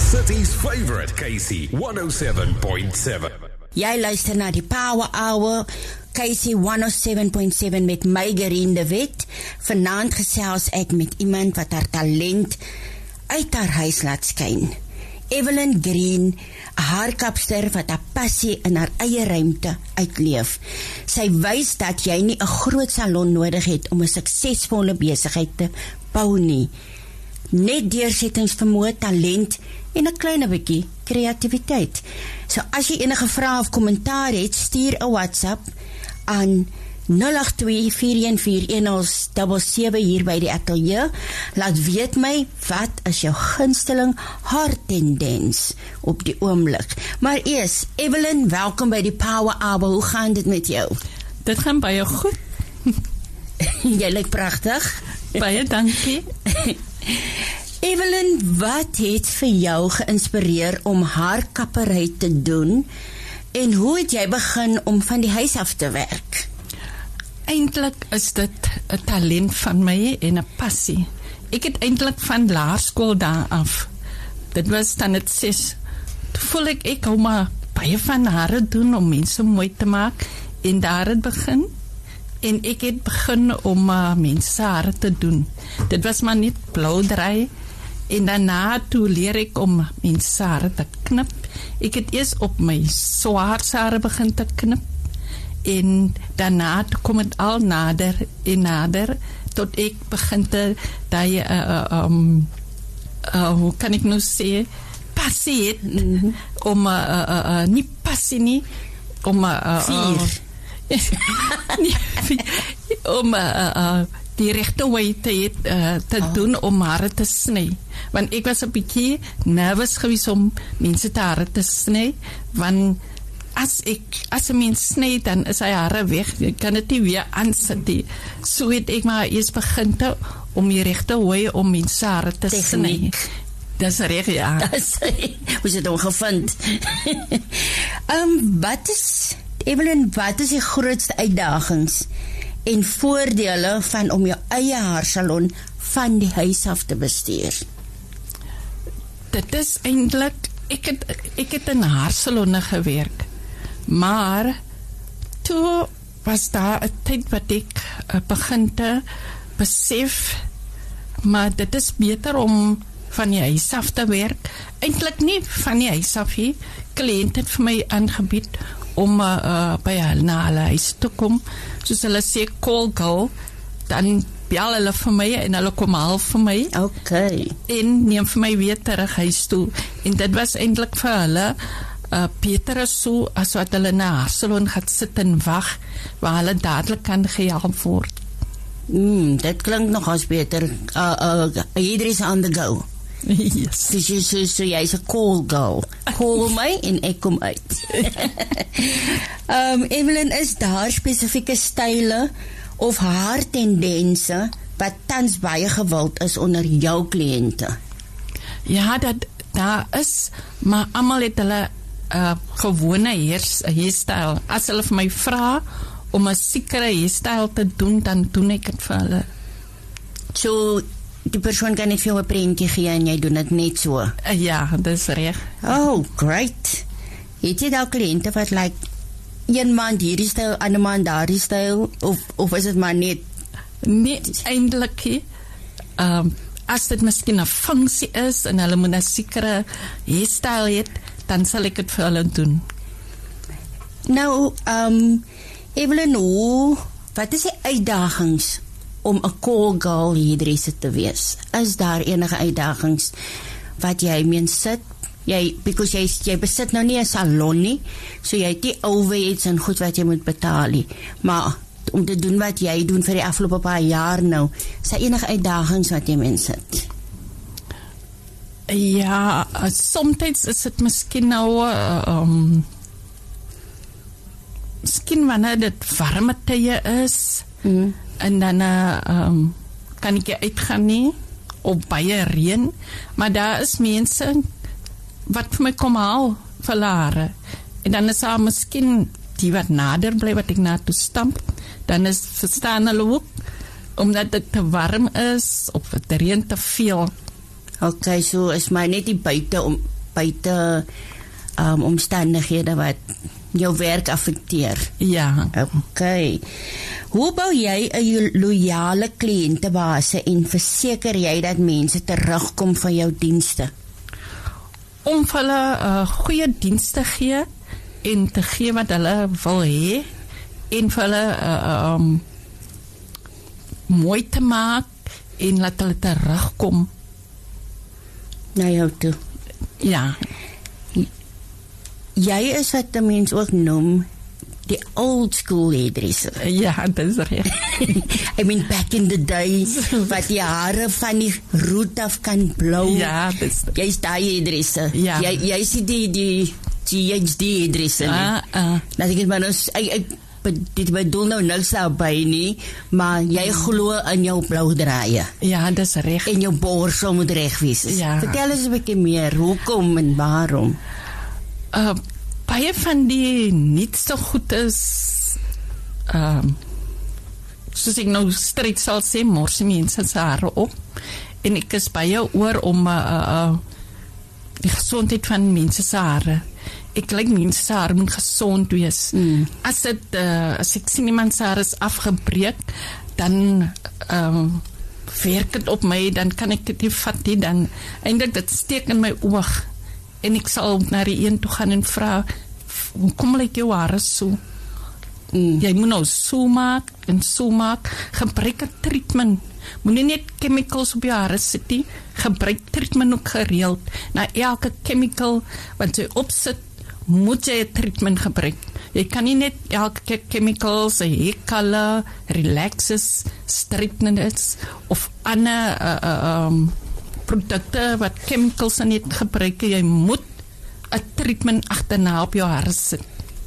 city's favourite KC 107.7. Jy luister na die Power Hour, KC 107.7 met my Gerien de Wet. Vanaand gesels ek met iemand wat haar talent uit haar huis laat skyn. Evelyn Green, 'n haarkapster wat haar passie in haar eie ruimte uitleef. Sy wys dat jy nie 'n groot salon nodig het om 'n suksesvolle besigheid te bou nie. Net deursettingsvermoë, talent en 'n klein bietjie kreatiwiteit. So as jy enige vrae of kommentaar het, stuur 'n WhatsApp aan 082-414-1077 hier by die ateljee. Laat weet my, wat is jou gunsteling haartendens op die oomblik. Maar eers, Evelyn, welkom by die Power Hour. Hoe gaan dit met jou? Dit gaan baie goed. Jy lyk pragtig. Baie dankie. Evelyn, wat het vir jou geïnspireer om haarkappery te doen en hoe het jy begin om van die huis af te werk? Eintlik is dit 'n talent van my en 'n passie. Ek het eintlik van laerskool daar af. Dit was dan het 6. Toe voel ek hou maar baie van hare doen om mense mooi te maak en daar het begin. En ek het begin om mense hare te doen. Dit was maar niet blauwdraai. En daarna toe leer ek om mense hare te knip. Ek het eers op my swaarshare begin te knip. En daarna toe kom het al nader en nader tot ek begin te hoe kan ek nou sê, passie het om nie passie nie, om om die regte wy te doen om hare te sny. Want ek was 'n bietjie nervous gewees om mense te hare te sny, want as 'n mens sny, dan is hy hare weg. Jy kan dit nie weer aansit nie. So het ek maar eers begin om die regte wy om mense hare te sny. Dis reg, ja. Hoe is dit ongevind? Evelyn, wat is die grootste uitdagings en voordele van om jou eie haarsalon van die huis af te bestuur? Dit is eintlik, ek het in haarsalonne gewerk, maar toe was daar 'n tyd wat ek begin te besef, maar dit is beter om van die huis af te werk. Eintlik nie van die huis af nie. Kliënt het vir my aangebied om by hulle na hulle huis te kom. Soos hulle sê, call girl, dan bel hulle vir my en hulle kom haal vir my. Okay. En neem vir my weer terug huis toe. En dit was eintlik vir hulle beter as so, as wat hulle na haar salon gaan sit en wag, waar hulle dadelik kan gehelp word. Dit klink nog as beter. Ieder is on the go. Yes. So jy is 'n call girl. Call my en ek kom uit. Evelyn, is daar spesifieke style of haartendense wat tans baie gewild is onder jou kliënte? Ja, daar is, maar almal het hulle gewone hairstyle. As hulle vir my vra om 'n sekere hairstyle te doen, dan doen ek dit vir hulle. So die persoon kan net vir jou 'n prentjie gee en jy doen dit net so. Ja, dis reg. Oh, great. Het jy daar kliënte wat like een maand hierdie styl, ander maand daardie styl, of is dit maar net eintlik as dit miskien 'n funksie is en hulle moet 'n sekere hairstyle hê, dan sal ek dit vir hulle doen. Nou, Evelyn, wat is die uitdagings om 'n call girl hairdresser te wees? Is daar enige uitdagings wat jy meen sit? Because jy besit nou nie 'n salon nie, so jy het die overheads en goed wat jy moet betaal nie. Maar om te doen wat jy doen vir die afgelope paar jaar nou, is daar enige uitdagings wat jy mens sit? Ja, soms is dit miskien nou miskien wanneer dit warme tye is, en dan kan ek uitgaan nie, of baie reën, maar daar is mense wat vir my kom haal vir hare, en dan is daar miskien die wat nader bly, wat ek na toe stamp, dan is verstaan hulle ook, omdat dit te warm is, of het reën te veel. Okay, so is maar net die buite buite omstandighede wat jou werk affekteer. Ja. Okay. Hoe bou jy 'n loyale kliëntebase en verseker jy dat mense terugkom van jou dienste? Om vir hulle goeie dienste gee en te gee wat hulle wil hê en vir hulle mooi te maak en laat hulle terugkom na jou toe. Ja. Jy is wat die mens ook noem die old school hairdresser. Ja, dis reg. I mean back in the days wat die hare van die root af kan blou. Ja, dis. Jy's daai hairdresser. Ja. Jy is die GHD hairdresser. Dat ek maar ons dit bedoel nou niks daarbey nie, maar jy glo in jou blou draaie. Ja, dis reg. En jou borsel moet reg wees. Ja. Vertel eens 'n bietjie meer, hoekom en waarom? Baie van die nuutste goed is soos ek nou stryd sal sê, mors mense se hare op en ek is baie oor om die gesondheid van mense se hare. Ek like mense se hare moet gesond wees. As ek sien iemand se hare is afgebreek, dan werk dit op my, dan kan ek dit nie vat nie, dan eintlik dit steek in my oog. En ek sal na die een toe gaan en vra, hoekom lyk jou hare so? Jy moet nou so maak, gebruik 'n treatment. Moenie net chemicals op jou hare sit nie, gebruik treatment ook gereeld. Na elke chemical wat jy opsit, moet jy 'n treatment gebruik. Jy kan nie net elke chemicals, hair color, relaxes, straightness of ander produkte wat chemicals in het gebruik, jy moet 'n treatment agterna op jou hare sit.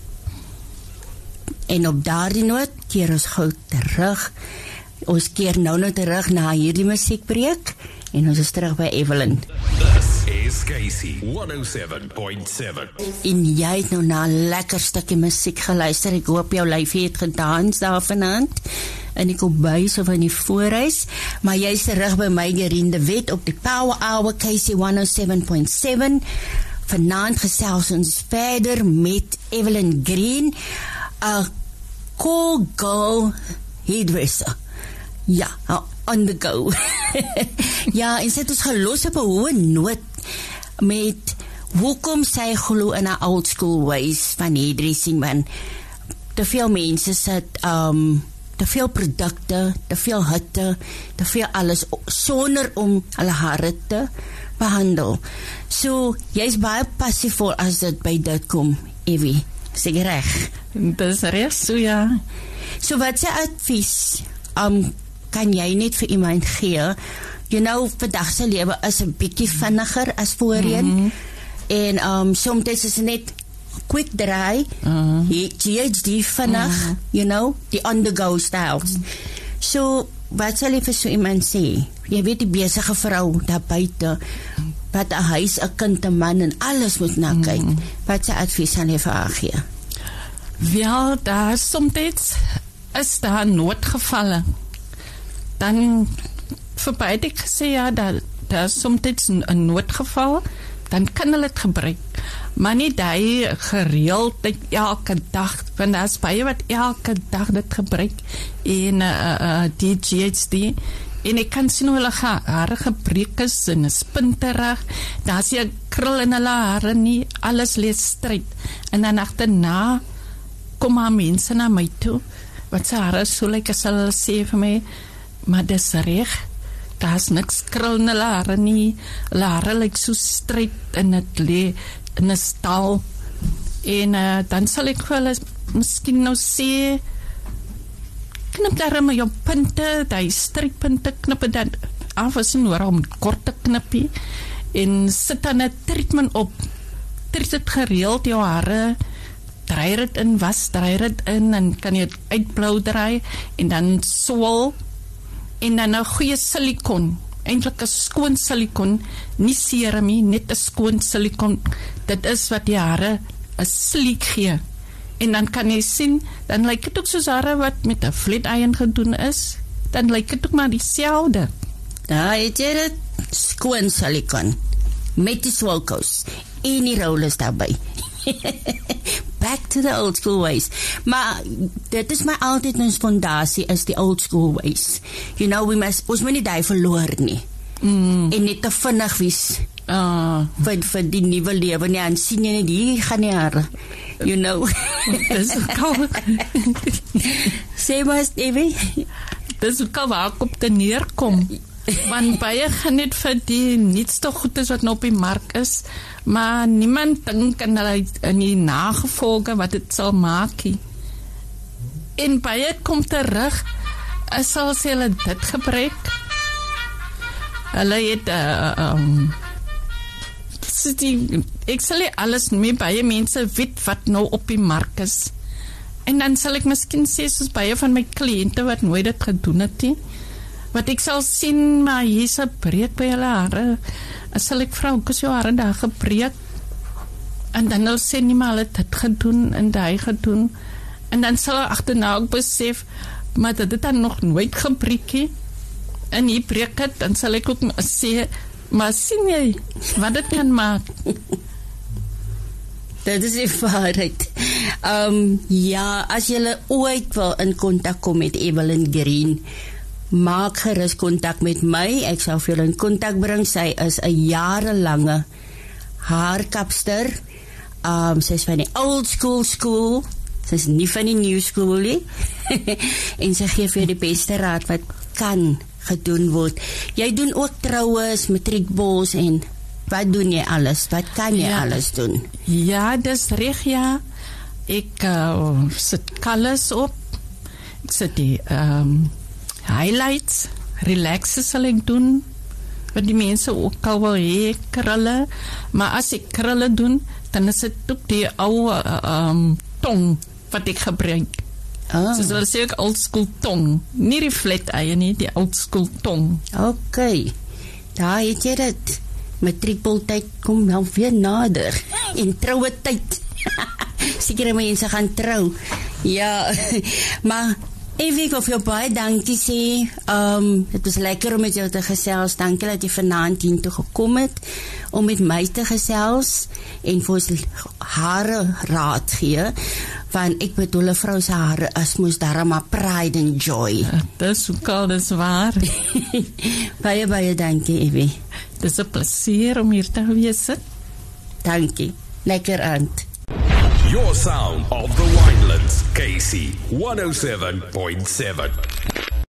En op daardie noot keer ons gou terug. Ons keer nou terug na hierdie musiekbreek en ons is terug by Evelyn. This is Casey 107.7. En jy het nou na 'n lekker stukkie musiek geluister. Ek hoop jou lyfie het gedans daar vanaand. En ek kom by so van die voorhuis, maar jy is terug by my Geriende Wet op die Power Hour Casey 107.7. Vanaand gesels ons verder met Evelyn Green, 'n cool girl hairdresser. Ja, on the go. Ja, en sy het ons gelos op 'n hoë noot met hoekom sy glo in 'n old school ways van hairdressing, man. Te veel mense sit te veel produkte, te veel hitte, te veel alles sonder om hulle hare te behandel. So, jy's baie passievol as dit by dit kom, Evie. Seker reg? Dis reg, so ja. So wat se advies kan jy net vir iemand gee? You know, vandag se lewe is 'n bietjie vinniger as voorheen. En soms is dit net quick dry, GHD vinnig, you know, die on-the-go styles. So, wat sal jy vir so iemand sê? Jy weet die besige vrou daar buite, wat 'n huis, 'n kind, 'n man en alles moet na kyk. Wat se advies sal jy vir haar gee? Wel, daar soms is daar noodgevalle. Dan verbyt ek gesê, ja, daar is soms 'n noodgeval, dan kan hulle dit gebruik. Maar nie die gereeld elke dag, want daar is baie wat elke dag dit gebruik en die GHD, en ek kan sien hoe hulle hare gebreek is en is punterig, daar is nie krul in hulle hare nie, alles lees stryd, en dan agterna kom maar mense na my toe, wat sy hare so lyk, as hulle sê vir my, maar dis reg, daar is niks krul in hulle hare nie, hulle hare lyk so stryd en het lee in 'n stal, en dan sal ek vir hulle miskien nou sê, knip daar met jou punte, die strydpunte, knip het dan af, as jy noor om kort te knippie, en sit dan 'n treatment op, trek dit gereeld jou hare, draai dit in, draai dit in, en kan jy het uitblou draai, en dan swol, en dan 'n goeie silikon, eintlik 'n skoon silikon, nie serum nie, net 'n skoon silikon, dit is wat die hare 'n sleek gee, en dan kan jy sien, dan lyk dit ook soos hare wat met 'n flat iron gedoen is, dan lyk dit ook maar dieselfde. Daar het jy dit, skoon silikon, met die swolkous, en die rollers daarbij. Back to the old school ways. Maar dit is my altyd ons fondasie is die old school ways. You know, ons moet nie die verloor nie. En net te vinnig wees vir die nuwe lewe nie. En sien jy nie, die gaan nie hare. You know. Dis ook al Sê maar, Evie. Dis ook al waar ek op te neerkom. Want baie gaan net vir die nietste goedes wat nou op die mark is, maar niemand dink in die nagevolge wat het sal maak nie. En baie kom terug, sal sê hulle dit gebruik. Hulle het ek sal nie alles noem, baie mense weet wat nou op die mark is. En dan sal ek miskien sê, soos baie van my kliënte wat nooit dit gedoen het nie, wat ek sal sien, maar hier is 'n breek by hulle hare. Sal ek vra, hoe is jou hare daar gebreek? En dan hulle sê nie, maar hulle het dit gedoen en die gedoen. En dan sal hulle agterna ook besef, maar dit het dan nog nooit gebreek nie. En hier breek het, dan sal ek ook sê, maar sien jy, wat dit kan maak? Dit is die waarheid. Ja, as julle ooit wil in kontak kom met Evelyn Green, maak gerus kontak met my. Ek sal vir julle in kontak bring. Sy is 'n jarelange haarkapster. Sy is van die old school. Sy is nie van die new school nie. En sy gee vir die beste raad wat kan gedoen word. Jy doen ook troues, matriekbos en wat doen jy alles? Wat kan jy alles doen? Ja, dis reg, ja. Ek sit colors op. Ek sit die highlights, relaxes sal ek doen, wat die mense ook al wil hee, krulle, maar as ek krulle doen, dan is het ook die oude tong wat ek gebruik. Soos hulle sê ook old school tong, nie die flat eie nie, die old school tong. Ok, daar het jy dit. Matriekboltyd kom nou weer nader, en trouwe tyd. Seker mense gaan trou. Ja, maar Evie, ek wil vir jou baie dankie sê. Het was lekker om met jou te gesels. Dankie dat jy vanaand hier toe gekom het om met my te gesels en vir ons hare raad gee, want ek bedoel 'n vrou se hare is mos darem maar pride and joy. Dis ook al, dis waar. Baie dankie, Evie. Dis 'n plesier om hier te wees. Dankie. Lekker aand. Your sound of the Winelands, KC 107.7.